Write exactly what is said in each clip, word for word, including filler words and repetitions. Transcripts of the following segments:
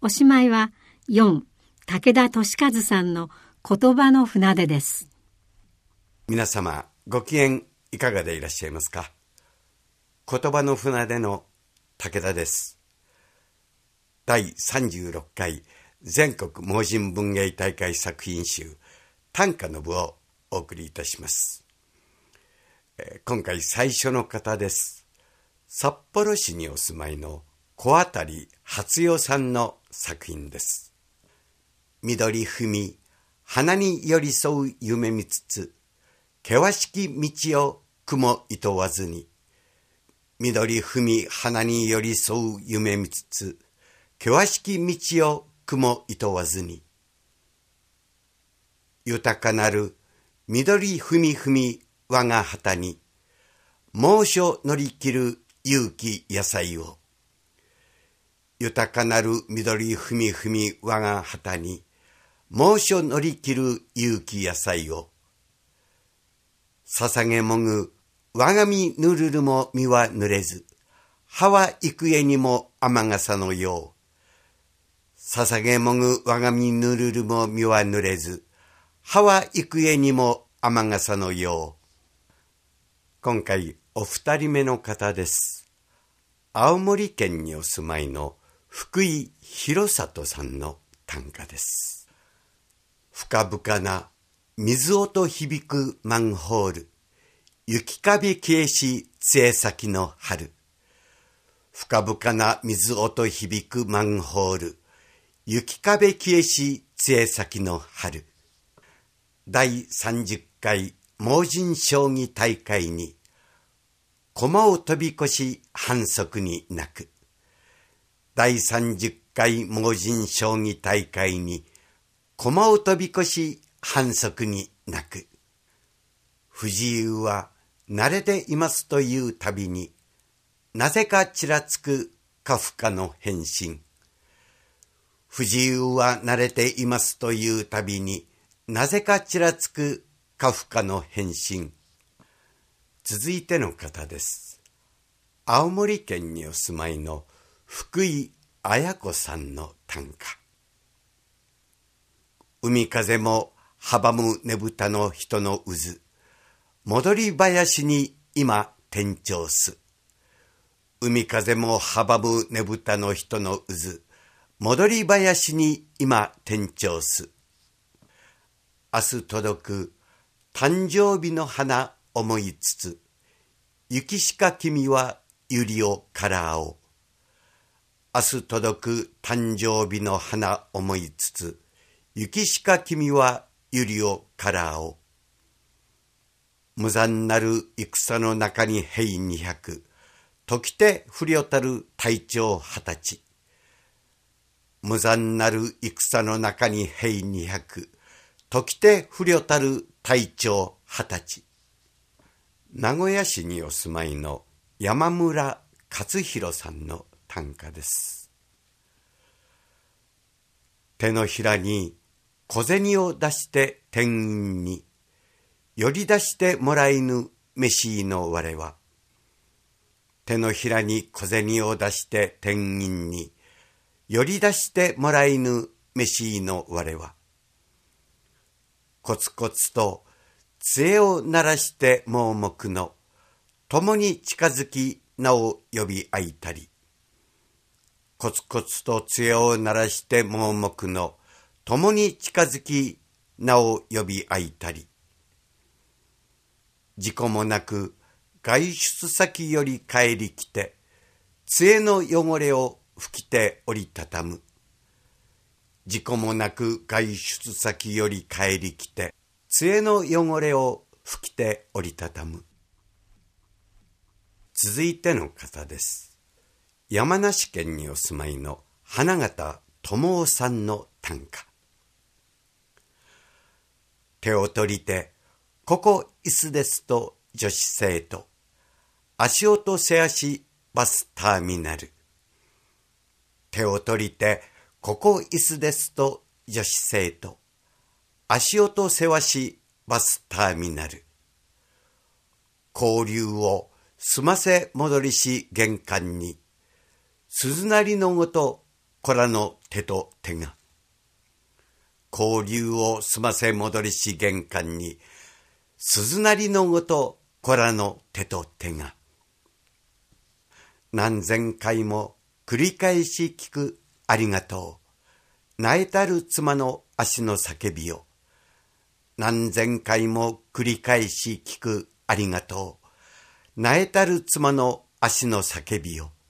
おしまいはよん、武田俊和さんの言葉の船出です。 皆様ご機嫌いかがでいらっしゃいますか。言葉の船出の武田です。だいさんじゅうろっかい全国盲人文芸大会作品集短歌の部をお送りいたします。えー、今回最初の方です。札幌市にお住まいの小当初代さんの作品です。緑踏み花に寄り添う夢見つつ、険しき道を雲いとわずに。緑踏み花に寄り添う夢見つつ、険しき道を雲いとわずに。豊かなる緑踏み踏み我が旗に、猛暑乗り切る勇気野菜を。豊かなる緑踏み踏み我が旗に、猛暑乗り切る勇気野菜を。捧げもぐ我が身ぬるるも身は濡れず、葉は幾重にも雨傘のよう。捧げもぐ我が身ぬるるも身は濡れず、葉は幾重にも雨傘のよう。今回お二人目の方です。青森県にお住まいの福井弘里さんの短歌です。深々な水音響くマンホール、雪壁消えし杖先の春。深々な水音響くマンホール、雪壁消えし杖先の春。だいさんじゅっかい盲人将棋大会に、駒を飛び越し反則に泣く。だいさんじゅっかい盲人将棋大会に、駒を飛び越し反則に泣く。不自由は慣れていますというたびに、なぜかちらつくカフカの返信。不自由は慣れていますというたびに、なぜかちらつくカフカの返信。続いての方です。青森県にお住まいの福井綾子さんの短歌。海風も阻むねぶたの人の渦、戻り林に今転調す。海風も阻むねぶたの人の渦、戻り林に今転調す。明日届く誕生日の花思いつつ、雪しか君は百合をからおう。明日届く誕生日の花思いつつ、雪しか君は百合をからおう。無残なる戦の中に兵二百、時て不慮たる隊長二十歳。無残なる戦の中に兵二百、時て不慮たる隊長二十歳。名古屋市にお住まいの山村勝弘さんの短歌です。手のひらに小銭を出して店員に、寄り出してもらいぬ飯の我は。手のひらに小銭を出して店員に、寄り出してもらいぬ飯の我は。コツコツと杖を鳴らして盲目の、共に近づき名を呼び合いたり。コツコツと杖を鳴らして盲目の、共に近づき名を呼び合いたり。事故もなく外出先より帰り来て、杖の汚れを拭きて折りたたむ。事故もなく外出先より帰り来て、杖の汚れを拭きて折りたたむ。続いての方です。山梨県にお住まいの花形智夫さんの短歌。手を取りて、ここ椅子ですと女子生徒、足音せ足バスターミナル。手を取りて、ここ椅子ですと女子生徒、足音せわしバスターミナル。交流を済ませ戻りし玄関に、鈴なりのごと子らの手と手が。交流を済ませ戻りし玄関に、鈴なりのごと子らの手と手が。何千回も繰り返し聞くありがとう。泣いたる妻の足の叫びよ。何千回も繰り返し聞くありがとう。泣いたる妻の足の叫びよ。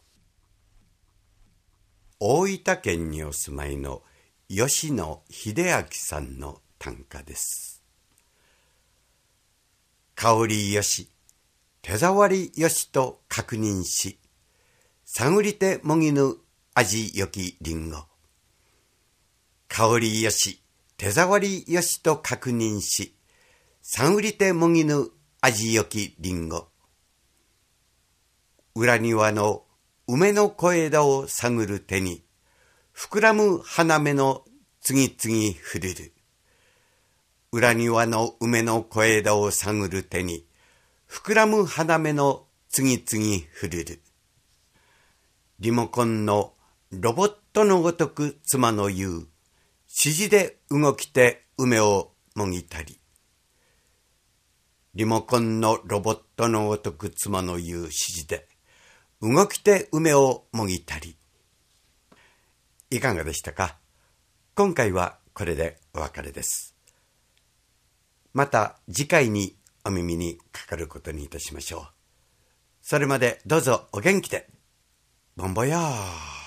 大分県にお住まいの吉野秀明さんの短歌です。香りよし、手触りよしと確認し、探りてもぎぬ味よきりんご。香りよし、手触りよしと確認し、探りてもぎぬ味よきりんご。裏庭の梅の小枝を探る手に、膨らむ花芽の次々ふるる。裏庭の梅の小枝を探る手に、膨らむ花芽の次々ふるる。リモコンのロボットのごとく妻の言う、指示で動きて梅をもぎたり。リモコンのロボットのごとく妻の言う指示で、動きて梅をもぎたり。いかがでしたか？今回はこれでお別れです。また次回にお耳にかかることにいたしましょう。それまでどうぞお元気で。ボンボヤー。